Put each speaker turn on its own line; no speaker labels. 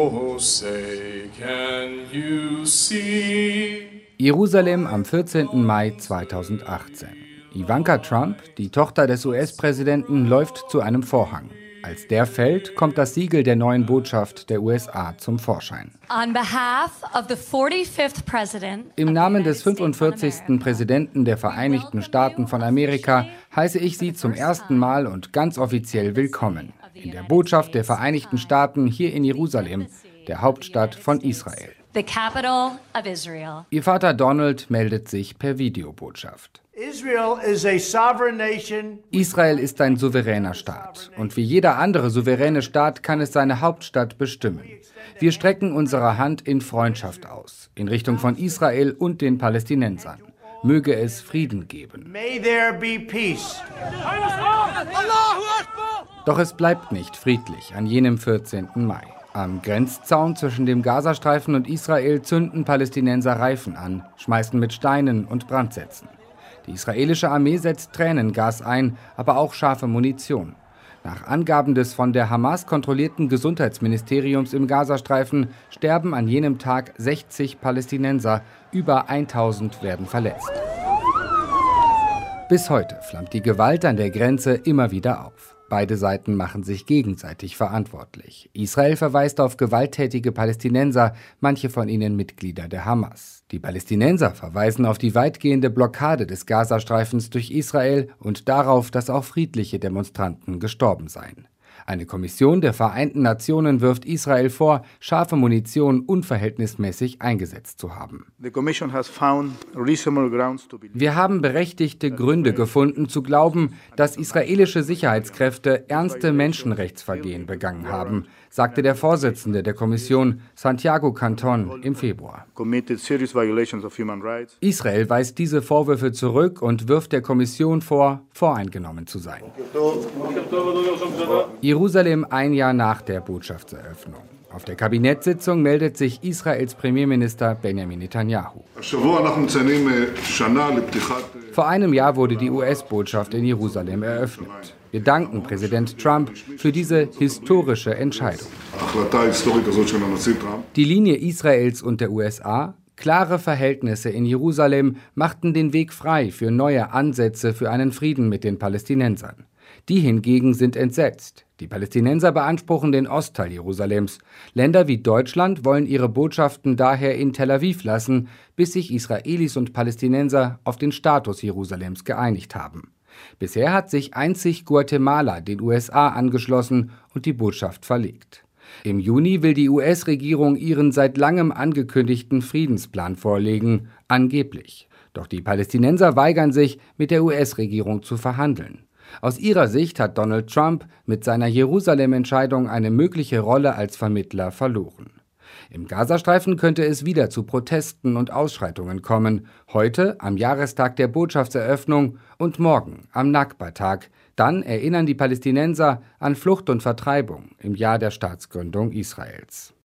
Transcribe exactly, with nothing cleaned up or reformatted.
Oh, say, can you see?
Jerusalem am vierzehnten Mai zweitausendachtzehn. Ivanka Trump, die Tochter des U S-Präsidenten, läuft zu einem Vorhang. Als der fällt, kommt das Siegel der neuen Botschaft der U S A zum Vorschein.
On behalf of the forty-fifth President
Im Namen des fünfundvierzigsten Präsidenten der Vereinigten Staaten von Amerika heiße ich Sie zum ersten Mal und ganz offiziell willkommen in der Botschaft der Vereinigten Staaten hier in Jerusalem, der Hauptstadt von Israel.
The capital of Israel.
Ihr Vater Donald meldet sich per Videobotschaft.
Israel is a sovereign nation.
Israel ist ein souveräner Staat und wie jeder andere souveräne Staat kann es seine Hauptstadt bestimmen. Wir strecken unsere Hand in Freundschaft aus, in Richtung von Israel und den Palästinensern. Möge es Frieden geben.
May there be peace.
Doch es bleibt nicht friedlich an jenem vierzehnten Mai. Am Grenzzaun zwischen dem Gazastreifen und Israel zünden Palästinenser Reifen an, schmeißen mit Steinen und Brandsätzen. Die israelische Armee setzt Tränengas ein, aber auch scharfe Munition. Nach Angaben des von der Hamas kontrollierten Gesundheitsministeriums im Gazastreifen sterben an jenem Tag sechzig Palästinenser, über tausend werden verletzt. Bis heute flammt die Gewalt an der Grenze immer wieder auf. Beide Seiten machen sich gegenseitig verantwortlich. Israel verweist auf gewalttätige Palästinenser, manche von ihnen Mitglieder der Hamas. Die Palästinenser verweisen auf die weitgehende Blockade des Gazastreifens durch Israel und darauf, dass auch friedliche Demonstranten gestorben seien. Eine Kommission der Vereinten Nationen wirft Israel vor, scharfe Munition unverhältnismäßig eingesetzt zu haben. Wir haben berechtigte Gründe gefunden, zu glauben, dass israelische Sicherheitskräfte ernste Menschenrechtsvergehen begangen haben, sagte der Vorsitzende der Kommission, Santiago Canton, im Februar. Israel weist diese Vorwürfe zurück und wirft der Kommission vor, voreingenommen zu sein. Jerusalem ein Jahr nach der Botschaftseröffnung. Auf der Kabinettssitzung meldet sich Israels Premierminister Benjamin Netanyahu. Vor einem Jahr wurde die U S-Botschaft in Jerusalem eröffnet. Wir danken Präsident Trump für diese historische Entscheidung. Die Linie Israels und der U S A, klare Verhältnisse in Jerusalem, machten den Weg frei für neue Ansätze für einen Frieden mit den Palästinensern. Die hingegen sind entsetzt. Die Palästinenser beanspruchen den Ostteil Jerusalems. Länder wie Deutschland wollen ihre Botschaften daher in Tel Aviv lassen, bis sich Israelis und Palästinenser auf den Status Jerusalems geeinigt haben. Bisher hat sich einzig Guatemala den U S A angeschlossen und die Botschaft verlegt. Im Juni will die U S-Regierung ihren seit langem angekündigten Friedensplan vorlegen, angeblich. Doch die Palästinenser weigern sich, mit der U S-Regierung zu verhandeln. Aus ihrer Sicht hat Donald Trump mit seiner Jerusalem-Entscheidung eine mögliche Rolle als Vermittler verloren. Im Gazastreifen könnte es wieder zu Protesten und Ausschreitungen kommen, heute am Jahrestag der Botschaftseröffnung und morgen am Nakba-Tag. Dann erinnern die Palästinenser an Flucht und Vertreibung im Jahr der Staatsgründung Israels.